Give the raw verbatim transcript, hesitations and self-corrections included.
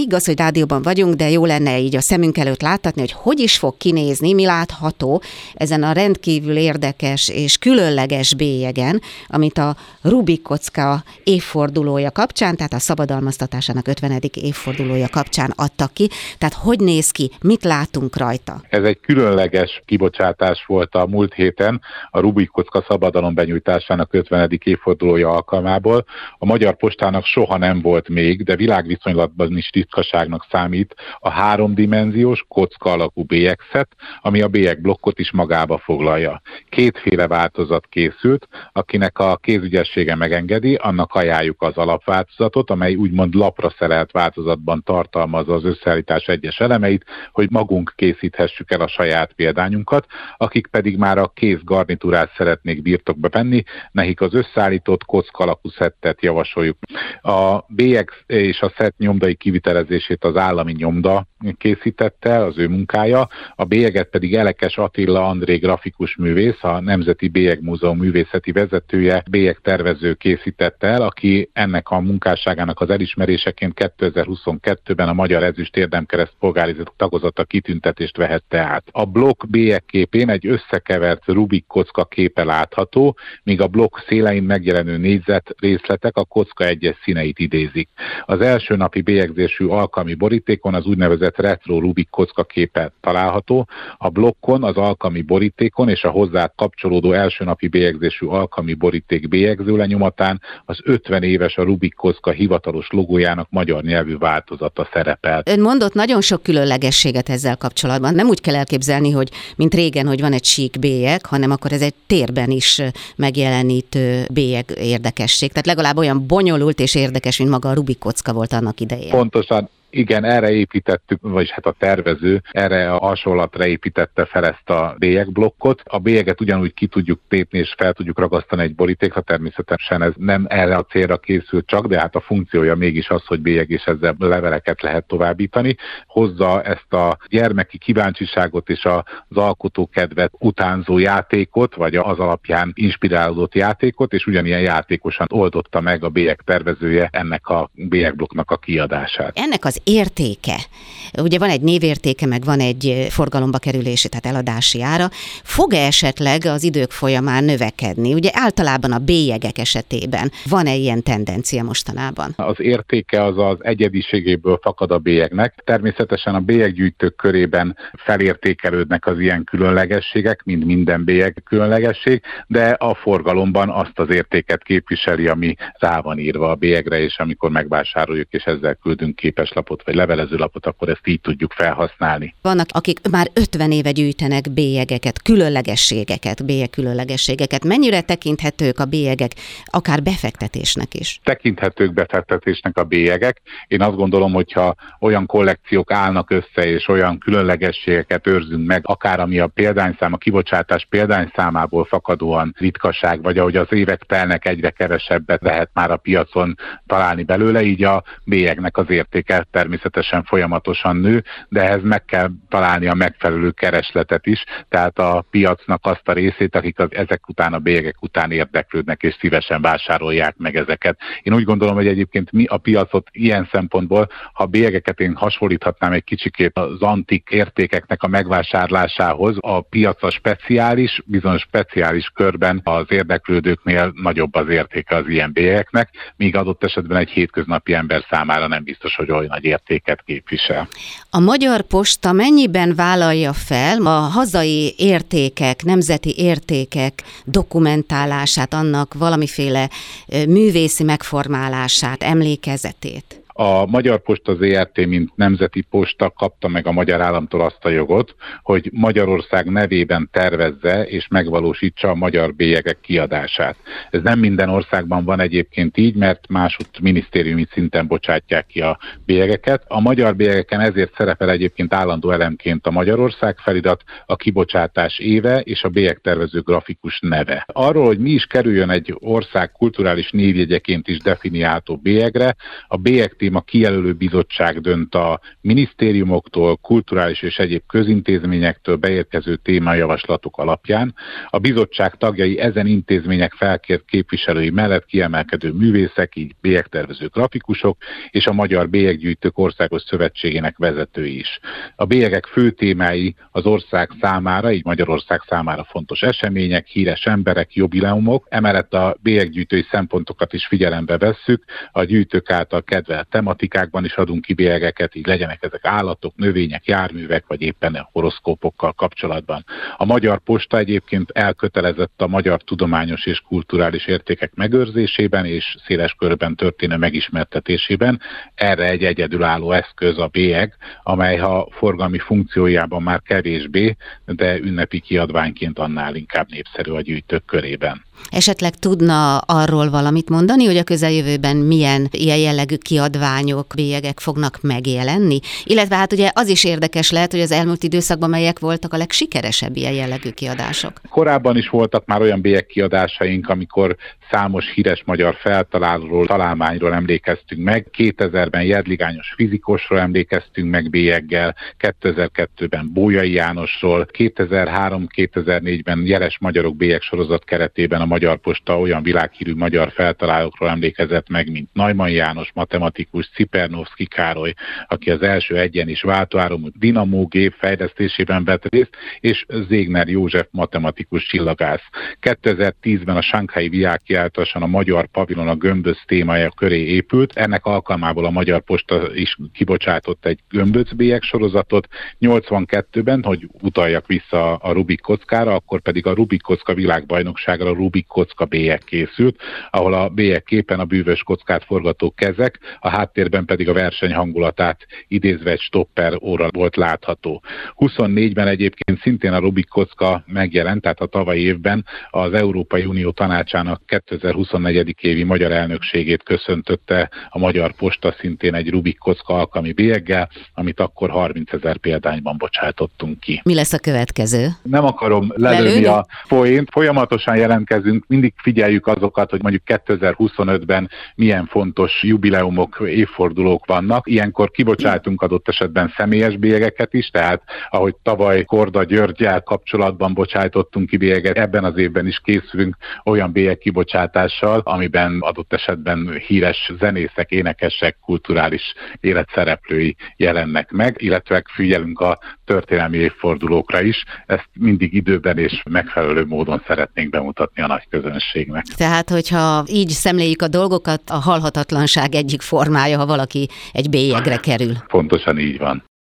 igaz, hogy rádióban vagyunk, de jó lenne így a szemünk előtt láttatni, hogy hogy is fog kinézni, mi látható ezen a rendkívül érdekes és különleges bélyegen, amit a Rubik kocka évfordulója kapcsán, tehát a szabadalmaztatásának ötvenedik évfordulója kapcsán adtak ki. Tehát hogy néz ki, mit látunk rajta? Ez egy különleges kibocsátás volt a múlt héten a Rubik kocka szabadalom benyújtásának ötvenedik évfordulója alkalmából. A Magyar Postának soha nem volt még, de világviszonylatban is ritkaságnak számít a háromdimenziós kocka alakú bélyegszett, ami a bélyegblokkot is magába foglalja. Kétféle változat készült, akinek a kézügyessége megengedi, annak ajánljuk az alapváltozatot, amely úgymond lapra szerelt változatban tartalmazza az összeállítás egyes elemeit, hogy magunk készíthessük el a saját példányunkat, akik pedig már a kész garnitúrát szeretnék birtokba venni, nekik az összeállított kocka alakú szettet javasoljuk. A bélyeg és a szett nyomdai kivitelezését az állami nyomda készítette, az ő munkája, a bélyeget pedig Elekes Attila André grafikus művész, a Nemzeti Bélyegmúzeum művészeti vezetője, bélyegtervező készítette el, aki ennek a munkásságának az elismeréseként kétezer-huszonkettőben a Magyar Ezüst Érdemkereszt polgári tagozata kitüntetést vehette át. A blokk bélyegképén egy összekevert Rubik kocka képe látható, míg a blokk szélein megjelenő négyzet részletek a kocka egyes színeit idézik. Az első napi bélyegzésű alkalmi borítékon az úgynevezett retro Rubik kocka képe található, a blokkon, az alkalmi borítékon és a hozzá kapcsolódó első napi bélyegzésű alkalmi boríték bélyegző lenyomatán az ötven éves a Rubik kocka hivatalos logójának magyar nyelvű változata szerepel. Ön mondott nagyon sok különlegességet ezzel kapcsolatban. Nem úgy kell elképzelni, hogy mint régen, hogy van egy sík bélyeg, hanem akkor ez egy térben is megjelenítő bélyeg érdekesség. Tehát legalább olyan bonyolult és érdekes, mint maga a Rubik kocka volt annak idején. Pontosan. Igen, erre építettük, vagyis hát a tervező erre a hasonlatra építette fel ezt a bélyegblokkot. A bélyeget ugyanúgy ki tudjuk tépni és fel tudjuk ragasztani egy borítékra, természetesen ez nem erre a célra készült csak, de hát a funkciója mégis az, hogy bélyeg és ezzel leveleket lehet továbbítani. Hozza ezt a gyermeki kíváncsiságot és az alkotókedvet utánzó játékot, vagy az alapján inspirálódott játékot, és ugyanilyen játékosan oldotta meg a bélyeg tervezője ennek a bélyegblokknak a kiadását. Ennek az értéke, ugye van egy névértéke, meg van egy forgalomba kerülési, tehát eladási ára, fog-e esetleg az idők folyamán növekedni? Ugye általában a bélyegek esetében van-e ilyen tendencia mostanában? Az értéke az az egyediségéből fakad a bélyegnek. Természetesen a bélyeggyűjtők körében felértékelődnek az ilyen különlegességek, mint minden bélyeg különlegesség, de a forgalomban azt az értéket képviseli, ami rá van írva a bélyegre, és amikor megvásároljuk, és ezzel küldünk képeslapot vagy levelezőlapot, akkor ezt így tudjuk felhasználni. Vannak, akik már ötven éve gyűjtenek bélyegeket, különlegességeket, bélyeg különlegességeket. Mennyire tekinthetők a bélyegek, akár befektetésnek is? Tekinthetők befektetésnek a bélyegek. Én azt gondolom, hogyha olyan kollekciók állnak össze, és olyan különlegességeket őrzünk meg, akár ami a példányszám, a kibocsátás példányszámából fakadóan ritkaság, vagy ahogy az évek telnek, egyre kevesebbet lehet már a piacon találni belőle, így a bélyegnek az értéke természetesen folyamatosan nő, de ehhez meg kell találni a megfelelő keresletet is, tehát a piacnak azt a részét, akik az, ezek után a bélyegek után érdeklődnek és szívesen vásárolják meg ezeket. Én úgy gondolom, hogy egyébként mi a piacot ilyen szempontból, ha a bélyegeket én hasonlíthatnám egy kicsikét az antik értékeknek a megvásárlásához, a piac a speciális, bizonyos speciális körben az érdeklődőknél nagyobb az értéke az ilyen bélyegeknek, míg adott esetben egy hétköznapi ember számára nem biztos, hogy olyan nagy értéket képvisel. A Magyar Posta mennyiben vállalja fel a hazai értékek, nemzeti értékek dokumentálását, annak valamiféle művészi megformálását, emlékezetét? A Magyar Posta zé er té, mint nemzeti posta kapta meg a magyar államtól azt a jogot, hogy Magyarország nevében tervezze és megvalósítsa a magyar bélyegek kiadását. Ez nem minden országban van egyébként így, mert másutt minisztériumi szinten bocsátják ki a bélyegeket. A magyar bélyegeken ezért szerepel egyébként állandó elemként a Magyarország felirat, a kibocsátás éve és a bélyegtervező grafikus neve. Arról, hogy mi is kerüljön egy ország kulturális névjegyeként is definiálható bélyegre, a bélyegtém téma kijelölő bizottság dönt a minisztériumoktól, kulturális és egyéb közintézményektől beérkező témajavaslatok alapján. A bizottság tagjai ezen intézmények felkért képviselői mellett kiemelkedő művészek, így bélyegtervező grafikusok, és a Magyar Bélyeggyűjtők Országos Szövetségének vezetői is. A bélyegek fő témái az ország számára, így Magyarország számára fontos események, híres emberek, jubileumok, emellett a bélyeggyűjtői szempontokat is figyelembe vesszük, a gyűjtők által kedvelt tematikákban is adunk ki bélyegeket, így legyenek ezek állatok, növények, járművek, vagy éppen a horoszkópokkal kapcsolatban. A Magyar Posta egyébként elkötelezett a magyar tudományos és kulturális értékek megőrzésében és széles körben történő megismertetésében. Erre egy egyedülálló eszköz a bélyeg, amely ha forgalmi funkciójában már kevésbé, de ünnepi kiadványként annál inkább népszerű a gyűjtők körében. Esetleg tudna arról valamit mondani, hogy a közeljövőben milyen ilyen jellegű kiadványok, bélyegek fognak megjelenni? Illetve hát ugye az is érdekes lehet, hogy az elmúlt időszakban melyek voltak a legsikeresebb ilyen jellegű kiadások. Korábban is voltak már olyan bélyegkiadásaink, amikor számos híres magyar feltalálóról, találmányról emlékeztünk meg. kétezerben Jedligányos fizikusról emlékeztünk meg bélyeggel, kétezer-kettőben Bolyai Jánosról, kétezer-három-kétezer-négyben Jeles Magyarok bélyeg sorozat keretében a Magyar Posta olyan világhírű magyar feltalálókról emlékezett meg, mint Neumann János, matematikus, Cipernovszky Károly, aki az első egyen is váltóáramú dinamógép fejlesztésében vett részt, és Zégner József, matematikus csillagász. kétezer-tízben a Sanghai világkiáltáson a magyar pavilon a gömböc témája köré épült. Ennek alkalmából a Magyar Posta is kibocsátott egy gömböcbélyeg sorozatot. nyolcvankettőben, hogy utaljak vissza a Rubik kockára, akkor pedig a Rubik kocka világbajnokságra a Rubik kocka bélyeg készült, ahol a bélyeg képen a bűvös kockát forgató kezek, a háttérben pedig a verseny hangulatát idézve egy stopper óra volt látható. huszonnégyben egyébként szintén a Rubik kocka megjelent, tehát a tavalyi évben az Európai Unió Tanácsának kétezer-huszonnégy. évi magyar elnökségét köszöntötte a Magyar Posta szintén egy Rubik kocka alkalmi bélyeggel, amit akkor harmincezer példányban bocsátottunk ki. Mi lesz a következő? Nem akarom lelőni a poént, folyamatosan jelentkezünk, mindig figyeljük azokat, hogy mondjuk kétezer-huszonötben milyen fontos jubileumok, évfordulók vannak. Ilyenkor kibocsátunk adott esetben személyes bélyegeket is, tehát ahogy tavaly Korda Györggyel kapcsolatban bocsájtottunk ki bélyeget, ebben az évben is készülünk olyan bélyeg kibocsátással, amiben adott esetben híres zenészek, énekesek, kulturális életszereplői jelennek meg, illetve figyelünk a történelmi évfordulókra is. Ezt mindig időben és megfelelő módon szeretnénk bemutatni a nagy közönségnek. Tehát, hogyha így szemléljük a dolgokat, a halhatatlanság egyik formája, ha valaki egy bélyegre kerül. Pontosan így van.